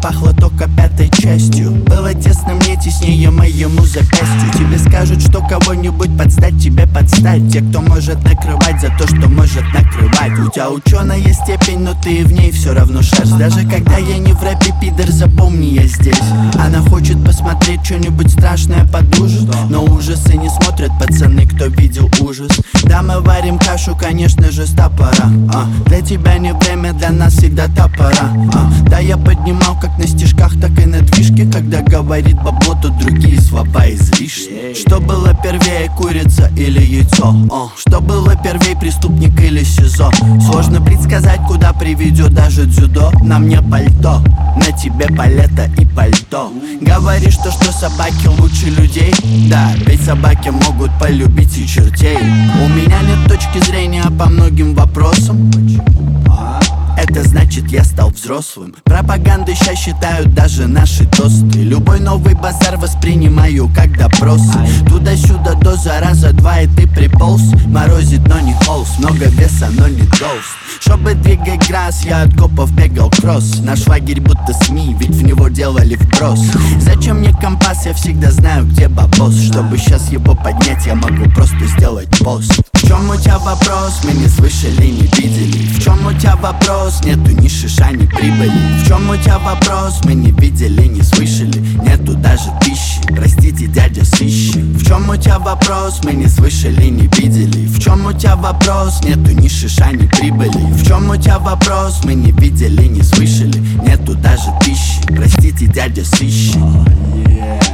пахло только пятой частью. Было тесно мне, теснее моему запястью. Тебе скажут, что кого-нибудь подстать, тебе подстать. Те, кто может накрывать за то, что может накрывать. У тебя ученая степень, но ты в ней все равно шерсть. Даже когда я не в рэпе, пидор, запомни, я здесь. Она хочет посмотреть что-нибудь страшное под ужас, но ужасы не смотрят пацаны, кто видел ужас. Да, мы варим кашу, конечно же, с топора. Для тебя не время, для нас всегда топора. Да, я поднимал как на стишках, так и на движке. Когда говорит бабло, то другие слова излишни. Что было первее, курица или яйцо? Что было первее, преступник или СИЗО? Сложно предсказать, куда приведет даже дзюдо. На мне пальто, на тебе палета и пальто. Говоришь, что собаки лучше людей? Да, ведь собаки могут полюбить и чертей. У меня нет точки зрения по многим вопросам. Это значит, я стал взрослым. Пропаганды щас считают даже наши тосты. Любой новый базар воспринимаю как допросы. Туда-сюда доза раза два, и ты приполз. Морозит, но не холст, много веса, но не толст. Чтобы двигать грасс, я от копов бегал кросс. Наш лагерь будто СМИ, ведь в него делали вброс. Зачем мне компас, я всегда знаю, где бабос. Чтобы сейчас его поднять, я могу просто сделать пост. В чем у тебя вопрос? Мы не слышали, не видели. В чем у тебя вопрос? Нету ни шиша, ни прибыли. В чем у тебя вопрос? Мы не видели, не слышали. Нету даже пищи, простите, дядя сыщик. В чем у тебя вопрос? Мы не слышали, не видели. В чем у тебя вопрос? Нету ни шиша, ни прибыли. В чем у тебя вопрос? Мы не видели, не слышали. Нету даже пищи, простите, дядя сыщик.